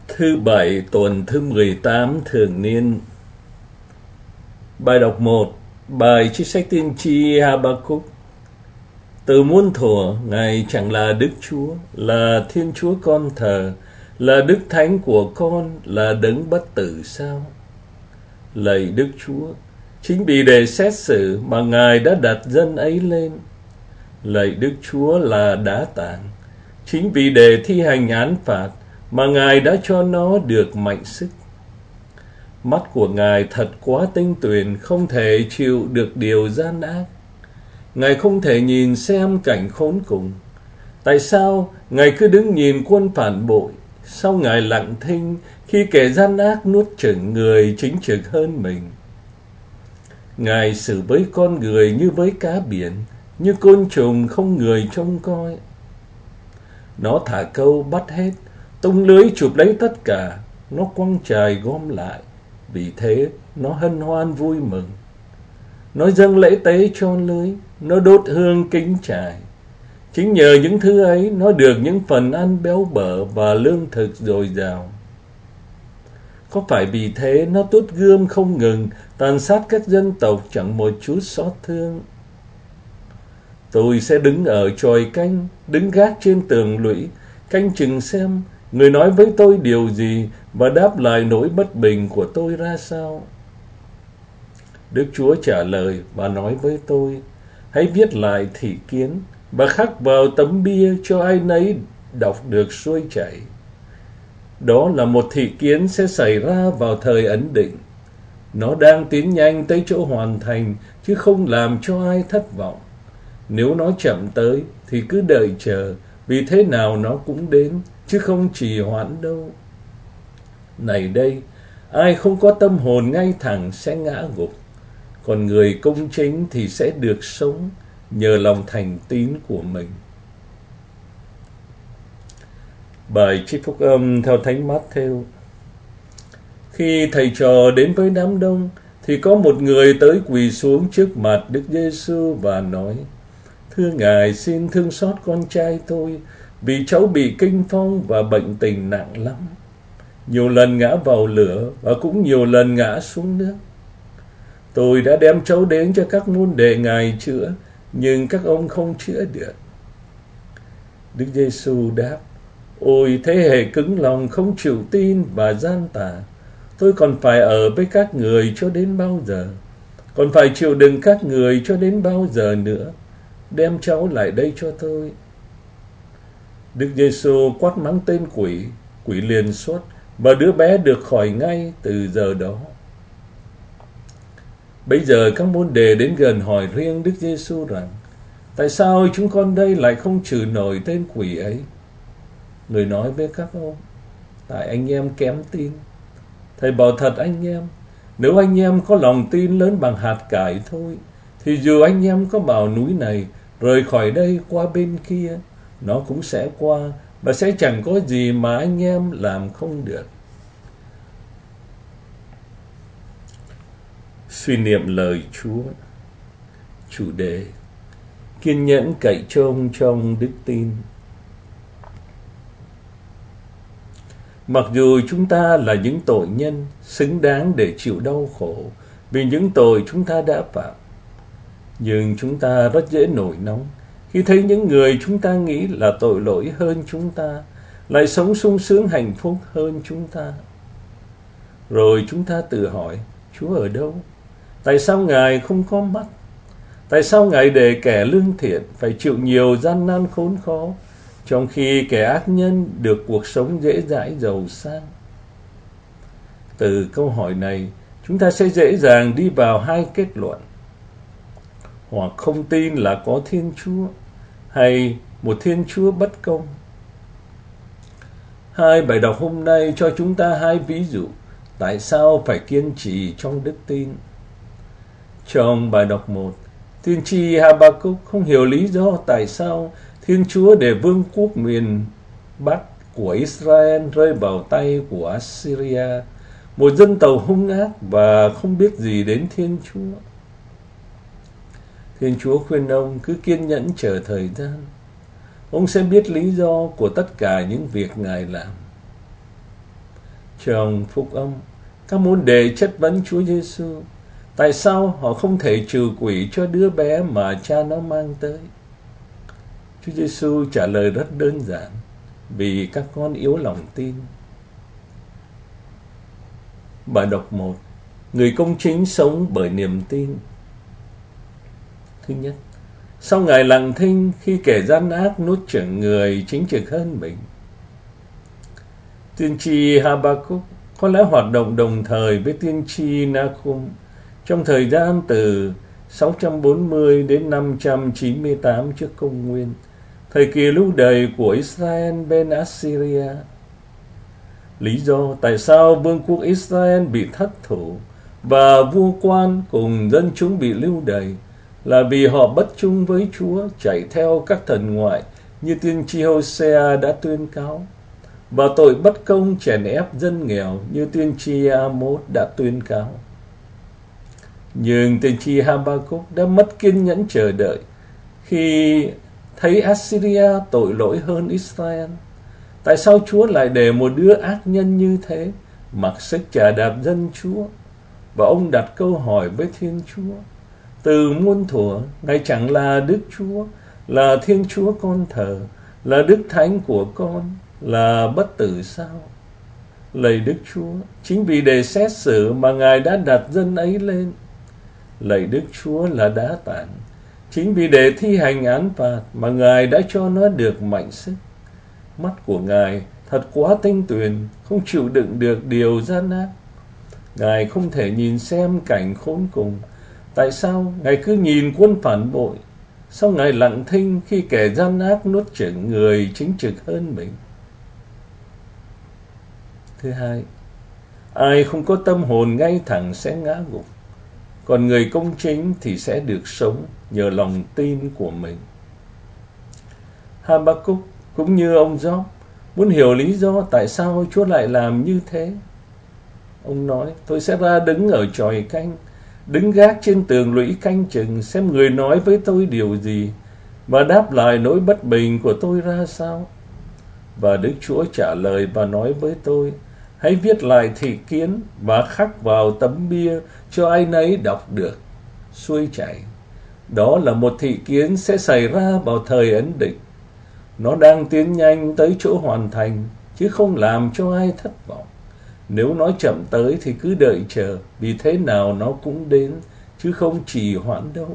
Thứ Bảy tuần thứ 18 thường niên. Bài đọc 1. Bài trích sách tiên tri Ha-ba-cúc. Từ muôn thuở, Ngài chẳng là Đức Chúa, là Thiên Chúa con thờ, là Đức Thánh của con, là đấng bất tử sao? Lạy Đức Chúa, chính vì để xét xử mà Ngài đã đặt dân ấy lên. Lạy Đức Chúa là đá tảng, chính vì để thi hành án phạt mà Ngài đã cho nó được mạnh sức. Mắt của Ngài thật quá tinh tuyền, không thể chịu được điều gian ác. Ngài không thể nhìn xem cảnh khốn cùng. Tại sao Ngài cứ đứng nhìn quân phản bội? Sao Ngài lặng thinh khi kẻ gian ác nuốt chửng người chính trực hơn mình? Ngài xử với con người như với cá biển, như côn trùng không người trông coi. Nó thả câu bắt hết, tung lưới chụp lấy tất cả, nó quăng chài gom lại, vì thế nó hân hoan vui mừng. Nó dâng lễ tế cho lưới, nó đốt hương kính chài. Chính nhờ những thứ ấy, nó được những phần ăn béo bở và lương thực dồi dào. Có phải vì thế nó tuốt gươm không ngừng, tàn sát các dân tộc chẳng một chút xót thương? Tôi sẽ đứng ở chòi canh, đứng gác trên tường lũy, canh chừng xem người nói với tôi điều gì và đáp lại nỗi bất bình của tôi ra sao. Đức Chúa trả lời và nói với tôi: hãy viết lại thị kiến và khắc vào tấm bia cho ai nấy đọc được xuôi chảy. Đó là một thị kiến sẽ xảy ra vào thời ấn định. Nó đang tiến nhanh tới chỗ hoàn thành, chứ không làm cho ai thất vọng. Nếu nó chậm tới thì cứ đợi chờ, vì thế nào nó cũng đến, chứ không trì hoãn đâu. Này đây, ai không có tâm hồn ngay thẳng sẽ ngã gục, còn người công chính thì sẽ được sống nhờ lòng thành tín của mình. Bài trích phúc âm theo Thánh Mát-thêu. Khi thầy trò đến với đám đông, thì có một người tới quỳ xuống trước mặt Đức Giê-xu và nói: thưa Ngài, xin thương xót con trai tôi, vì cháu bị kinh phong và bệnh tình nặng lắm. Nhiều lần ngã vào lửa và cũng nhiều lần ngã xuống nước. Tôi đã đem cháu đến cho các môn đệ Ngài chữa, nhưng các ông không chữa được. Đức Giê-xu đáp: ôi thế hệ cứng lòng, không chịu tin và gian tà, tôi còn phải ở với các người cho đến bao giờ? Còn phải chịu đựng các người cho đến bao giờ nữa? Đem cháu lại đây cho tôi. Đức Giê-xu quát mắng tên quỷ, quỷ liền xuất, và đứa bé được khỏi ngay từ giờ đó. Bây giờ các môn đệ đến gần hỏi riêng Đức Giê-xu rằng: tại sao chúng con đây lại không trừ nổi tên quỷ ấy? Người nói với các ông: tại anh em kém tin. Thầy bảo thật anh em, nếu anh em có lòng tin lớn bằng hạt cải thôi, thì dù anh em có bảo núi này rời khỏi đây qua bên kia, nó cũng sẽ qua, và sẽ chẳng có gì mà anh em làm không được. Suy niệm lời Chúa. Chủ đề: kiên nhẫn cậy trông trong đức tin. Mặc dù chúng ta là những tội nhân xứng đáng để chịu đau khổ vì những tội chúng ta đã phạm, nhưng chúng ta rất dễ nổi nóng khi thấy những người chúng ta nghĩ là tội lỗi hơn chúng ta lại sống sung sướng hạnh phúc hơn chúng ta. Rồi chúng ta tự hỏi: Chúa ở đâu? Tại sao Ngài không có mắt? Tại sao Ngài để kẻ lương thiện phải chịu nhiều gian nan khốn khó, trong khi kẻ ác nhân được cuộc sống dễ dãi giàu sang? Từ câu hỏi này, chúng ta sẽ dễ dàng đi vào hai kết luận: hoặc không tin là có Thiên Chúa, hay một Thiên Chúa bất công. Hai bài đọc hôm nay cho chúng ta hai ví dụ tại sao phải kiên trì trong đức tin. Trong bài đọc 1, tiên tri Ha-ba-cúc không hiểu lý do tại sao Thiên Chúa để vương quốc miền Bắc của Israel rơi vào tay của Assyria, một dân tộc hung ác và không biết gì đến Thiên Chúa. Thiên Chúa khuyên ông cứ kiên nhẫn chờ thời gian. Ông sẽ biết lý do của tất cả những việc Ngài làm. Trong phúc âm, các môn đệ chất vấn Chúa Giêsu tại sao họ không thể trừ quỷ cho đứa bé mà cha nó mang tới. Chúa Giêsu trả lời rất đơn giản: vì các con yếu lòng tin. Bài đọc 1. Người công chính sống bởi niềm tin. Thứ nhất, sau Ngài lặng thinh khi kẻ gian ác nuốt chửng người chính trực hơn mình. Tiên tri Habakkuk có lẽ hoạt động đồng thời với tiên tri Nahum trong thời gian từ 640 đến 598 trước công nguyên, thời kỳ lưu đày của Israel bên Assyria. Lý do tại sao vương quốc Israel bị thất thủ và vua quan cùng dân chúng bị lưu đày là vì họ bất trung với Chúa, chạy theo các thần ngoại như tiên tri Hosea đã tuyên cáo, và tội bất công chèn ép dân nghèo như tiên tri Amos đã tuyên cáo. Nhưng tiên tri Habakkuk đã mất kiên nhẫn chờ đợi khi thấy Assyria tội lỗi hơn Israel. Tại sao Chúa lại để một đứa ác nhân như thế mặc sức chà đạp dân Chúa? Và ông đặt câu hỏi với Thiên Chúa: từ muôn thuở, Ngài chẳng là Đức Chúa, là Thiên Chúa con thờ, là Đức Thánh của con, là bất tử sao? Lạy Đức Chúa, chính vì để xét xử mà Ngài đã đặt dân ấy lên. Lạy Đức Chúa là đá tảng, chính vì để thi hành án phạt mà Ngài đã cho nó được mạnh sức. Mắt của Ngài thật quá tinh tuyền, không chịu đựng được điều gian ác. Ngài không thể nhìn xem cảnh khốn cùng. Tại sao Ngài cứ nhìn quân phản bội? Sao Ngài lặng thinh khi kẻ gian ác nuốt chửng người chính trực hơn mình? Thứ hai, ai không có tâm hồn ngay thẳng sẽ ngã gục, còn người công chính thì sẽ được sống nhờ lòng tin của mình. Habakkuk cũng như ông Gióp muốn hiểu lý do tại sao Chúa lại làm như thế. Ông nói: tôi sẽ ra đứng ở chòi canh, đứng gác trên tường lũy canh chừng, xem người nói với tôi điều gì và đáp lại nỗi bất bình của tôi ra sao. Và Đức Chúa trả lời và nói với tôi: hãy viết lại thị kiến và khắc vào tấm bia cho ai nấy đọc được, xuôi chảy. Đó là một thị kiến sẽ xảy ra vào thời ấn định. Nó đang tiến nhanh tới chỗ hoàn thành, chứ không làm cho ai thất vọng. Nếu nó chậm tới thì cứ đợi chờ, vì thế nào nó cũng đến, chứ không trì hoãn đâu.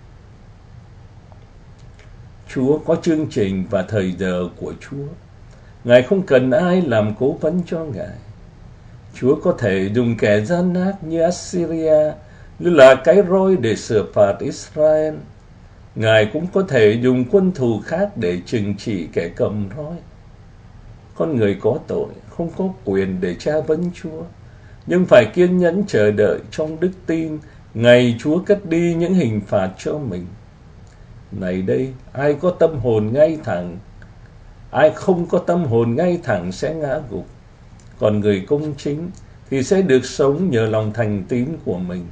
Chúa có chương trình và thời giờ của Chúa. Ngài không cần ai làm cố vấn cho Ngài. Chúa có thể dùng kẻ gian ác như Assyria như là cái roi để sửa phạt Israel. Ngài cũng có thể dùng quân thù khác để trừng trị kẻ cầm roi. Con người có tội không có quyền để tra vấn Chúa, nhưng phải kiên nhẫn chờ đợi trong đức tin ngày Chúa cất đi những hình phạt cho mình. Này đây, ai có tâm hồn ngay thẳng, ai không có tâm hồn ngay thẳng sẽ ngã gục, còn người công chính thì sẽ được sống nhờ lòng thành tín của mình.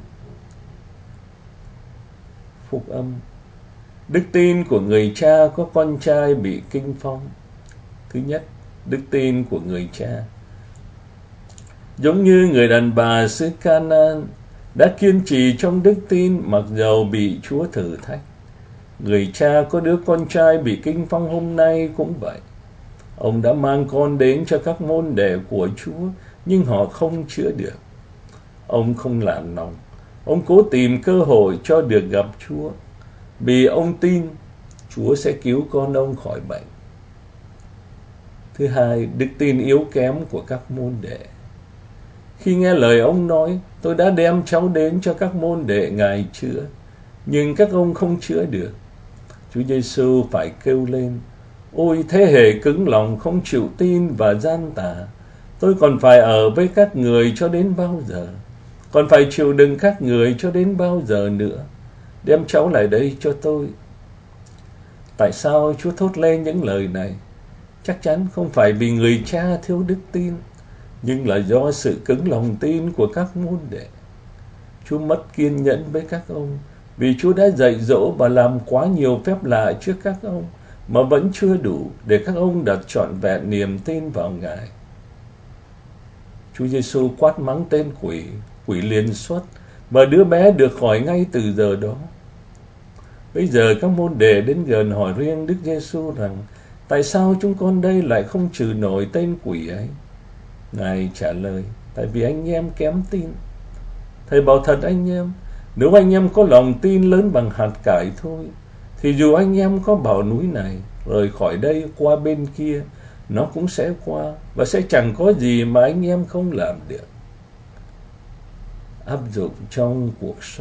Phúc âm. Đức tin của người cha có con trai bị kinh phong. Thứ nhất, đức tin của người cha. Giống như người đàn bà xứ Canaan đã kiên trì trong đức tin mặc dầu bị Chúa thử thách, người cha có đứa con trai bị kinh phong hôm nay cũng vậy. Ông đã mang con đến cho các môn đệ của Chúa, nhưng họ không chữa được. Ông không nản lòng, ông cố tìm cơ hội cho được gặp Chúa, vì ông tin Chúa sẽ cứu con ông khỏi bệnh. Thứ hai, đức tin yếu kém của các môn đệ. Khi nghe lời ông nói: tôi đã đem cháu đến cho các môn đệ Ngài chữa, nhưng các ông không chữa được. Chúa Giêsu phải kêu lên: ôi thế hệ cứng lòng không chịu tin và gian tà, tôi còn phải ở với các người cho đến bao giờ? Còn phải chịu đựng các người cho đến bao giờ nữa? Đem cháu lại đây cho tôi. Tại sao Chúa thốt lên những lời này? Chắc chắn không phải vì người cha thiếu đức tin, nhưng là do sự cứng lòng tin của các môn đệ. Chúa mất kiên nhẫn với các ông, vì Chúa đã dạy dỗ và làm quá nhiều phép lạ trước các ông, mà vẫn chưa đủ để các ông đặt trọn vẹn niềm tin vào Ngài. Chúa Giêsu quát mắng tên quỷ, quỷ liền xuất, và đứa bé được khỏi ngay từ giờ đó. Bây giờ các môn đệ đến gần hỏi riêng Đức Giêsu rằng, tại sao chúng con đây lại không trừ nổi tên quỷ ấy? Ngài trả lời, tại vì anh em kém tin. Thầy bảo thật anh em, nếu anh em có lòng tin lớn bằng hạt cải thôi, thì dù anh em có bảo núi này rời khỏi đây qua bên kia, nó cũng sẽ qua, và sẽ chẳng có gì mà anh em không làm được. Áp dụng trong cuộc sống.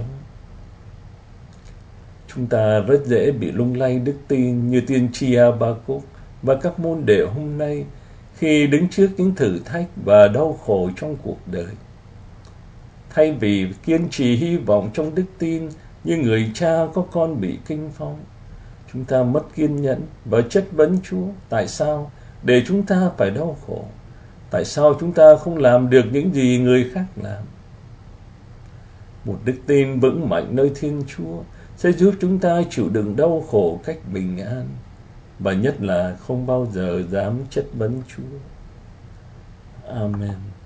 Chúng ta rất dễ bị lung lay đức tin như tiên tri Ha-ba-cúc và các môn đệ hôm nay khi đứng trước những thử thách và đau khổ trong cuộc đời. Thay vì kiên trì hy vọng trong đức tin như người cha có con bị kinh phong, chúng ta mất kiên nhẫn và chất vấn Chúa tại sao để chúng ta phải đau khổ, tại sao chúng ta không làm được những gì người khác làm. Một đức tin vững mạnh nơi Thiên Chúa sẽ giúp chúng ta chịu đựng đau khổ cách bình an, và nhất là không bao giờ dám chất vấn Chúa. Amen.